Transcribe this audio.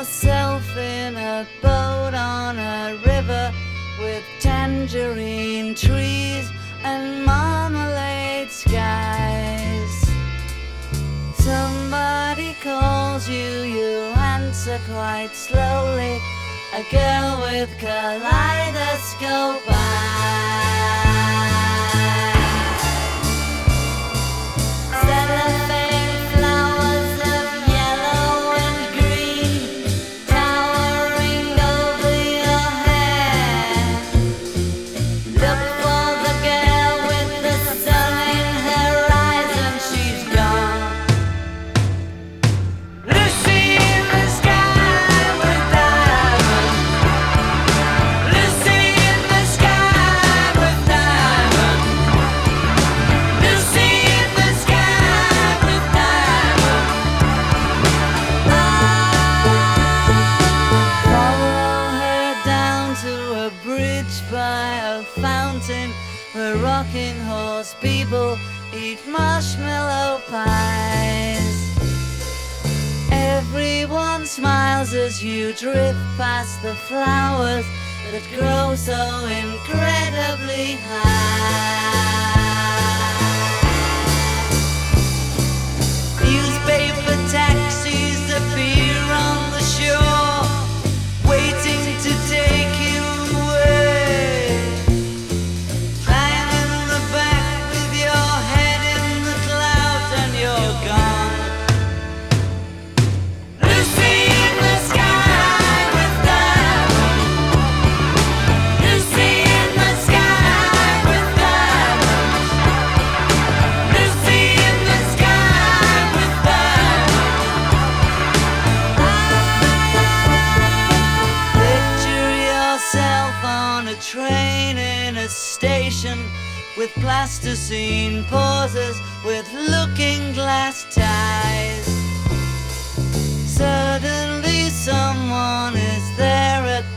yourself in a boat on a river with tangerine trees and marmalade skies. Somebody calls you, you answer quite slowly. A girl with kaleidoscope eyes. Cellophane flowers of yellow and green towering over your head. Look for the girl with the sun in her eyes and she's gone. Lucy in the sky with diamonds. Lucy in the sky with diamonds. Lucy in the sky with diamonds. Follow her down to a bridge by a fountain where rocking horse people eat marshmallow pies. Everyone smiles as you drift past the flowers that grow so incredibly high. Newspaper taxis appear on the shore, waiting to take you away. Flying in the back with your head in the clouds and you're gone. Lucy in the sky with diamonds. Lucy in the sky with diamonds. Lucy in the sky with diamonds. Picture yourself on a train in a station with plasticine pauses with looking glass ties. Suddenly someone is there at